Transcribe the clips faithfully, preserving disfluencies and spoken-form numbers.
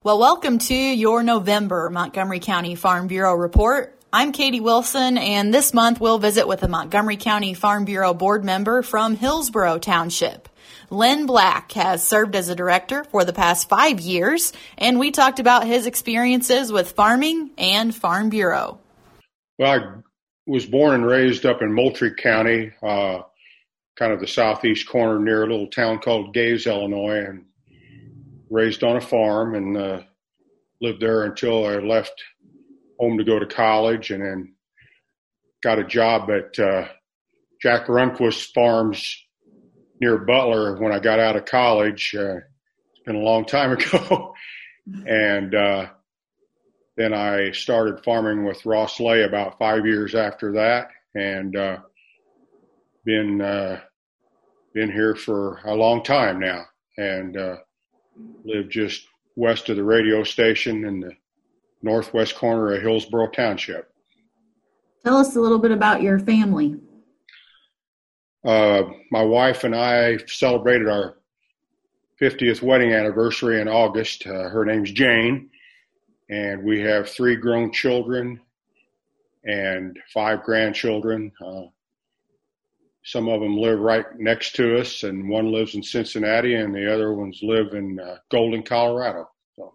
Well, welcome to your November Montgomery County Farm Bureau report. I'm Katie Wilson, and this month we'll visit with a Montgomery County Farm Bureau board member from Hillsborough Township. Len Black has served as a director for the past five years, and we talked about his experiences with farming and Farm Bureau. Well, I was born and raised up in Moultrie County, uh, kind of the southeast corner near a little town called Gaze, Illinois, and raised on a farm and uh, lived there until I left home to go to college, and then got a job at uh, Jack Runquist Farms near Butler when I got out of college. Uh, it's been a long time ago. and uh, then I started farming with Ross Lay about five years after that, and uh, been uh, been here for a long time now, and uh, live just west of the radio station in the northwest corner of Hillsborough Township. Tell us a little bit about your family. Uh, my wife and I celebrated our fiftieth wedding anniversary in August. Uh, her name's Jane, and we have three grown children and five grandchildren. Uh, some of them live right next to us, and one lives in Cincinnati, and the other ones live in uh, Golden, Colorado. So.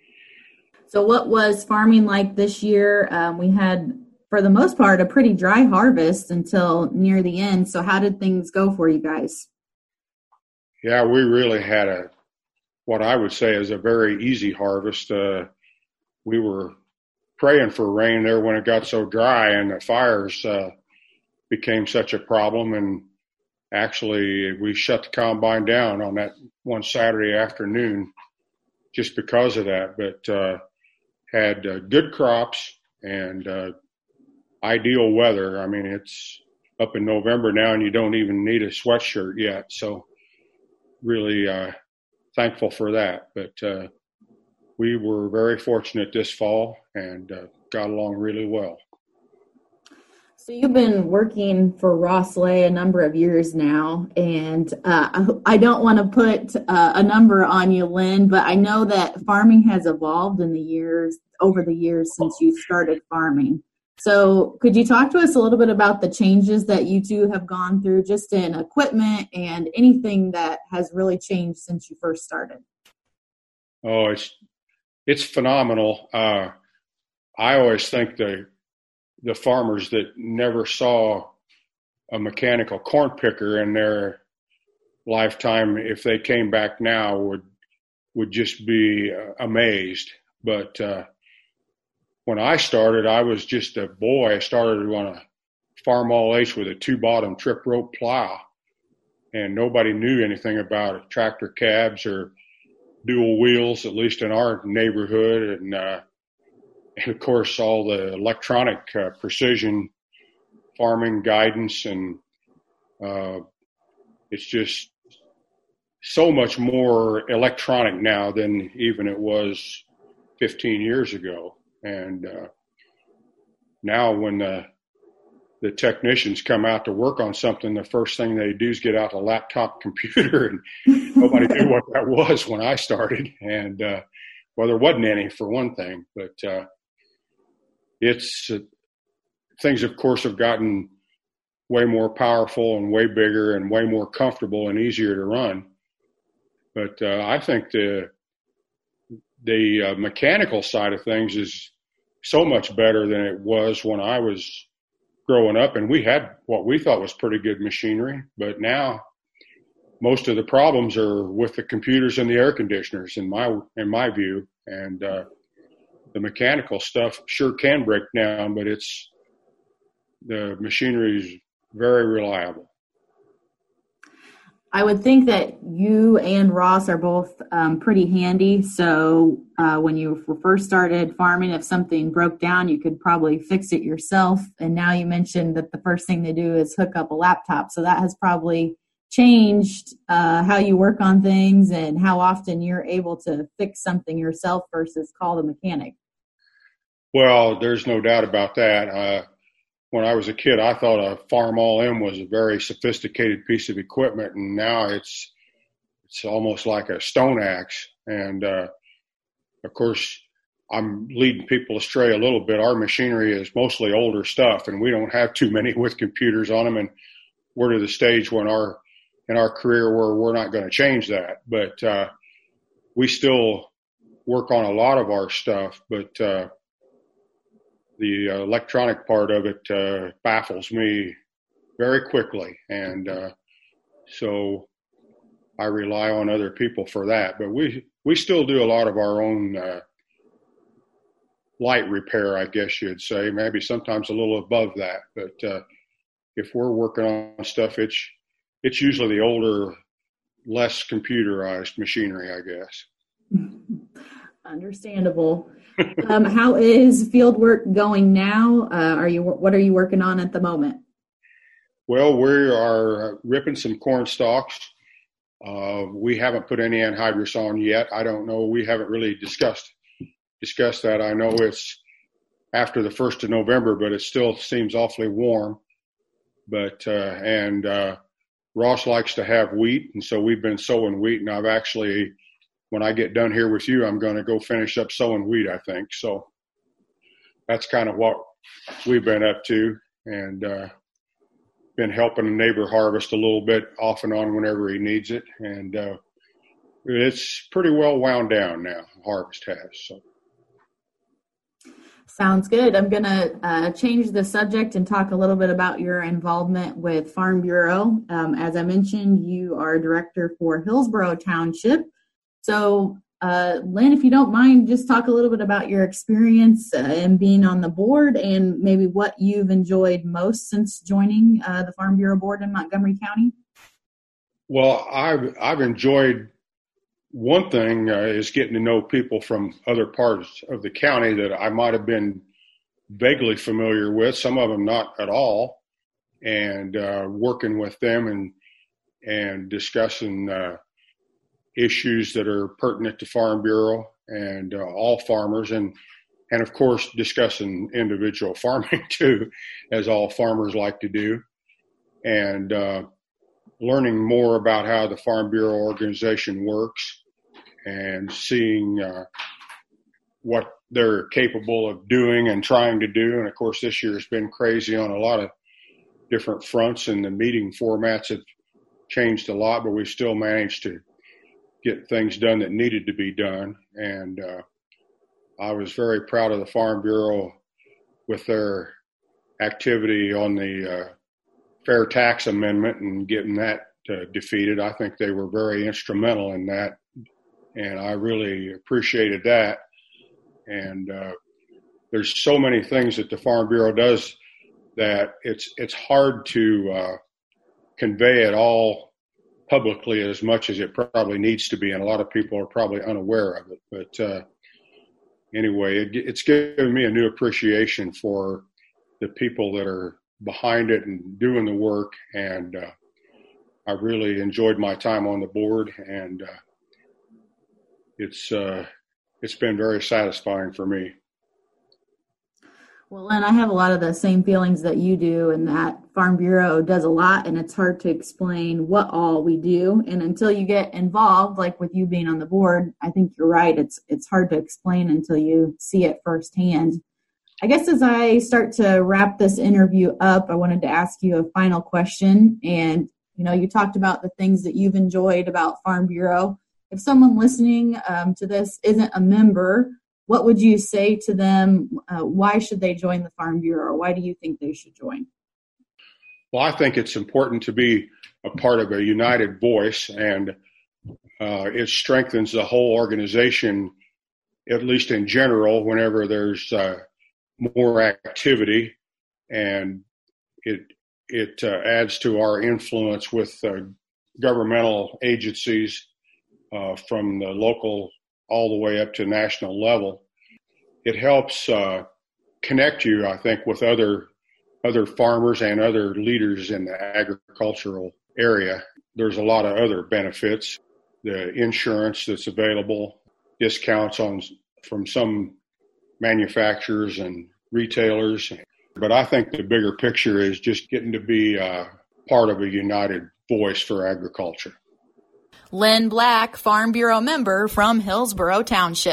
so what was farming like this year? Um, we had, for the most part, a pretty dry harvest until near the end. So how did things go for you guys? Yeah, we really had a, what I would say is a very easy harvest. Uh, we were praying for rain there when it got so dry, and the fires uh, became such a problem. And actually, we shut the combine down on that one Saturday afternoon just because of that. But uh, had uh, good crops and uh, ideal weather. I mean, it's up in November now, and you don't even need a sweatshirt yet. So really uh, thankful for that. But uh, we were very fortunate this fall and uh, got along really well. So you've been working for Ross Lay a number of years now, and uh, I don't want to put uh, a number on you, Len, but I know that farming has evolved in the years, over the years since you started farming. So could you talk to us a little bit about the changes that you two have gone through just in equipment and anything that has really changed since you first started? Oh, it's it's phenomenal. Uh, I always think the the farmers that never saw a mechanical corn picker in their lifetime, if they came back now, would would just be uh, amazed. But uh, when I started, I was just a boy. I started on a Farm All H with a two-bottom trip rope plow, and nobody knew anything about tractor cabs or dual wheels, at least in our neighborhood. And, uh, and of course, all the electronic uh, precision farming guidance, and uh, it's just so much more electronic now than even it was fifteen years ago. And uh, now when the, the technicians come out to work on something, the first thing they do is get out a laptop computer, and nobody knew what that was when I started. And uh, well, there wasn't any, for one thing. But uh, it's uh, things, of course, have gotten way more powerful and way bigger and way more comfortable and easier to run. But uh, I think the the uh, mechanical side of things is so much better than it was when I was growing up, and we had what we thought was pretty good machinery. But now most of the problems are with the computers and the air conditioners, in my in my view. And uh, the mechanical stuff sure can break down, but it's the machinery is very reliable. I would think that you and Ross are both um, pretty handy. So uh, when you first started farming, if something broke down, you could probably fix it yourself. And now you mentioned that the first thing they do is hook up a laptop. So that has probably changed uh, how you work on things and how often you're able to fix something yourself versus call the mechanic. Well, there's no doubt about that. Uh, when I was a kid, I thought a Farm All In was a very sophisticated piece of equipment, and now it's it's almost like a stone axe. And uh, of course, I'm leading people astray a little bit. Our machinery is mostly older stuff, and we don't have too many with computers on them. And we're to the stage when our in our career where we're not going to change that. But uh, we still work on a lot of our stuff. But uh, the uh, electronic part of it uh, baffles me very quickly, and uh, so I rely on other people for that. But we we still do a lot of our own. Uh, light repair, I guess you'd say, maybe sometimes a little above that. But uh, if we're working on stuff, it's it's usually the older, less computerized machinery, I guess. Understandable. um, how is field work going now? Uh, are you what are you working on at the moment? Well, we are ripping some corn stalks. Uh, we haven't put any anhydrous on yet. I don't know. We haven't really discussed discuss that. I know it's after the first of November, but it still seems awfully warm. But, uh, and, uh, Ross likes to have wheat. And so we've been sowing wheat, and I've actually, when I get done here with you, I'm going to go finish up sowing wheat, I think. So that's kind of what we've been up to, and, uh, been helping a neighbor harvest a little bit off and on whenever he needs it. And, uh, it's pretty well wound down now. Harvest has, so. Sounds good. I'm going to uh, change the subject and talk a little bit about your involvement with Farm Bureau. Um, as I mentioned, you are director for Hillsborough Township. So, uh, Lynn, if you don't mind, just talk a little bit about your experience uh, in being on the board and maybe what you've enjoyed most since joining uh, the Farm Bureau board in Montgomery County. Well, I've, I've enjoyed one thing uh, is getting to know people from other parts of the county that I might have been vaguely familiar with, some of them not at all, and uh, working with them and and discussing uh, issues that are pertinent to Farm Bureau and uh, all farmers, and and of course discussing individual farming too, as all farmers like to do, and uh, learning more about how the Farm Bureau organization works and seeing uh, what they're capable of doing and trying to do. And of course, this year has been crazy on a lot of different fronts, and the meeting formats have changed a lot, but we've still managed to get things done that needed to be done. And uh, I was very proud of the Farm Bureau with their activity on the uh, fair tax amendment and getting that uh, defeated. I think they were very instrumental in that, and I really appreciated that. And uh, there's so many things that the Farm Bureau does that it's it's hard to uh, convey it all publicly as much as it probably needs to be, and a lot of people are probably unaware of it. But uh, anyway, it, it's given me a new appreciation for the people that are behind it and doing the work, and uh, I really enjoyed my time on the board, and uh, it's uh, it's been very satisfying for me. Well, Lynn, I have a lot of the same feelings that you do, and that Farm Bureau does a lot, and it's hard to explain what all we do. And until you get involved, like with you being on the board, I think you're right. It's it's hard to explain until you see it firsthand. I guess as I start to wrap this interview up, I wanted to ask you a final question. And, you know, you talked about the things that you've enjoyed about Farm Bureau. If someone listening um, to this isn't a member, what would you say to them? Uh, why should they join the Farm Bureau? Why do you think they should join? Well, I think it's important to be a part of a united voice, and uh, it strengthens the whole organization, at least in general, whenever there's uh, more activity, and it it uh, adds to our influence with uh, governmental agencies uh, from the local all the way up to national level. It helps uh, connect you, I think, with other other farmers and other leaders in the agricultural area. There's a lot of other benefits, the insurance that's available, discounts on from some manufacturers and retailers. But I think the bigger picture is just getting to be uh, part of a united voice for agriculture. Lynn Black, Farm Bureau member from Hillsborough Township.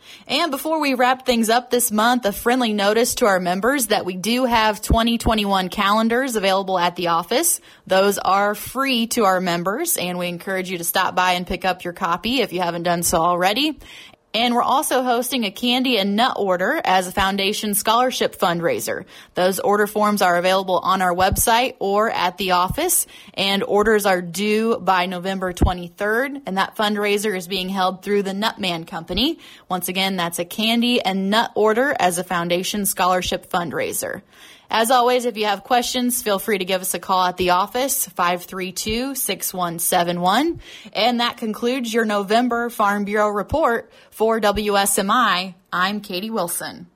And before we wrap things up this month, a friendly notice to our members that we do have twenty twenty-one calendars available at the office. Those are free to our members, and we encourage you to stop by and pick up your copy if you haven't done so already. And we're also hosting a candy and nut order as a foundation scholarship fundraiser. Those order forms are available on our website or at the office, and orders are due by November twenty-third, and that fundraiser is being held through the Nutman Company. Once again, that's a candy and nut order as a foundation scholarship fundraiser. As always, if you have questions, feel free to give us a call at the office, five three two, six one seven one. And that concludes your November Farm Bureau report. For W S M I, I'm Katie Wilson.